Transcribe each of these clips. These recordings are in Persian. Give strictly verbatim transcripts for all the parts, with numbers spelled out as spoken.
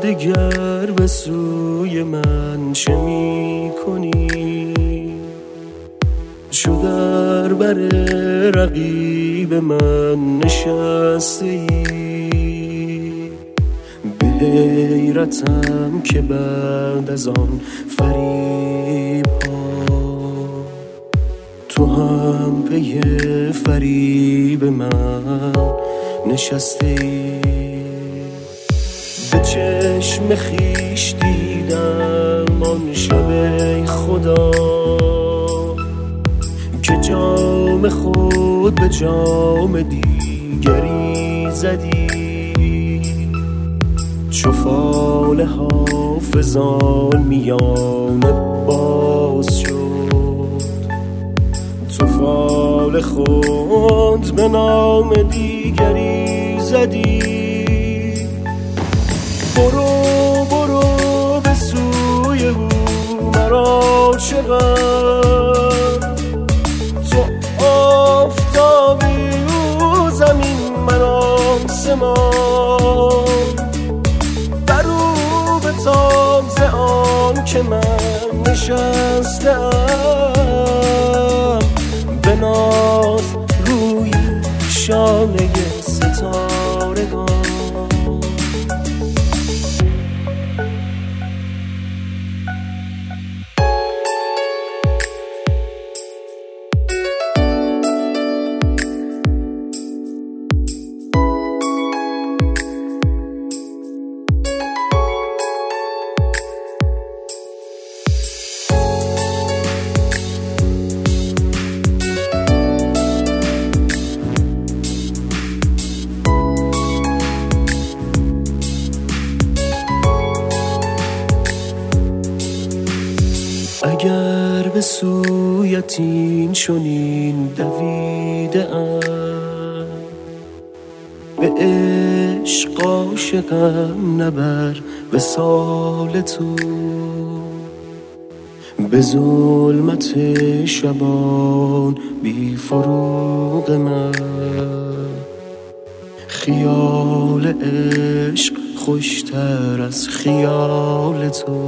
دگر به سوی من چه می کنی؟ چو در بر رقیب من نشسته ای، به حیرتم که بعد از آن فریب ها تو هم پی فریب من نشسته ای. به چشم خیش دیدم آن شب ای خدا که جام خود به جام دیگری زدی، چو فال حافظان میانه باز شد، تو فال خود به نام دیگری زدی. برو برو به سوی او مرا چه غم، تو آفتابی او زمین من آسمان، بر او بتاب ز آن که من نشستم، به ناز روی شانه ستارگان. اگر به سویت این چنین دویده ام، به عشق عاشقم نبر وصال تو، به ظلمت شبان بی فروغ من، خیال عشق خوشتر از خیال تو.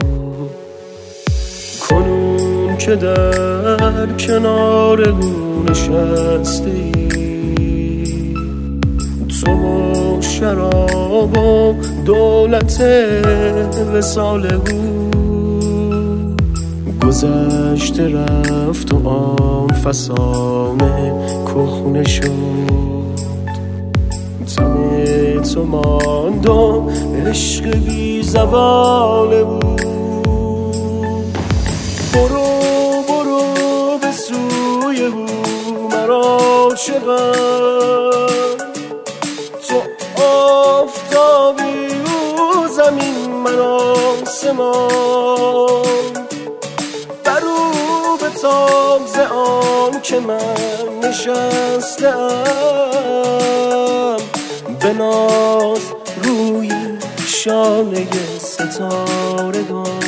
کنون که در کنار او نشسته ای، تو و شراب و دولت وصال او، گذشته رفت و آن فسانه کهنه شد، تن تو ماند و عشق بی زوال او. برو برو به سوی او مرا چه غم، تو آفتابی او زمین من آسمان، بر او بتاب ز آن که من نشستم، به ناز روی شانه ستارگان.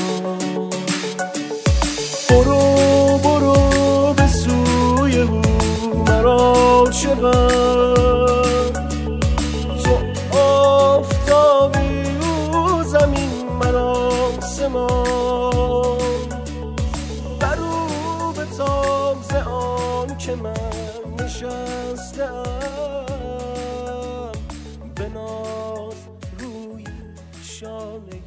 برو برو به سوی او مرا چه غم، تو آفتابی او زمین من آسمان، بر او بتاب ز آن که من نشستم، به ناز روی شانه